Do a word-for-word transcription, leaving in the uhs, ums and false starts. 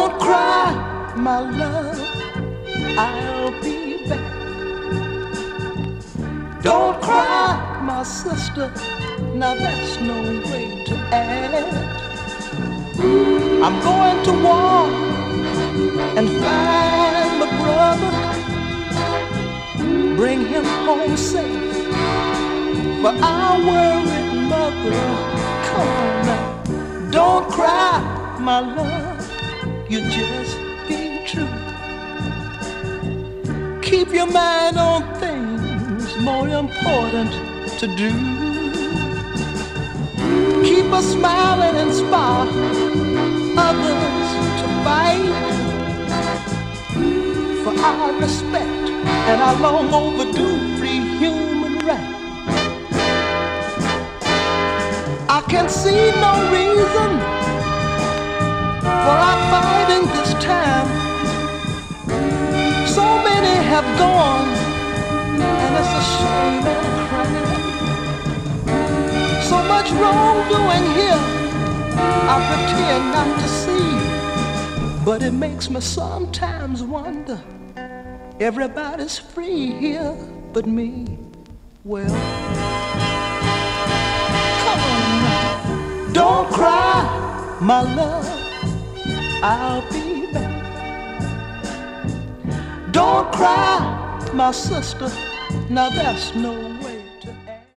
Don't cry, my love, I'll be back. Don't cry, my sister, now that's no way to act. I'm going to war and find my brother, bring him home safe for our worried mother. Come on now, don't cry, my love, you just be true. Keep your mind on things more important to do. Keep a smile and inspire others to fight for our respect and our long overdue free human right. I can see no reason for our fighting this time. So many have gone, and it's a shame and a crime. So much wrongdoing here, I pretend not to see, but it makes me sometimes wonder, everybody's free here but me. Well, come on now, don't cry, my love, I'll be back. Don't cry, my sister, now that's no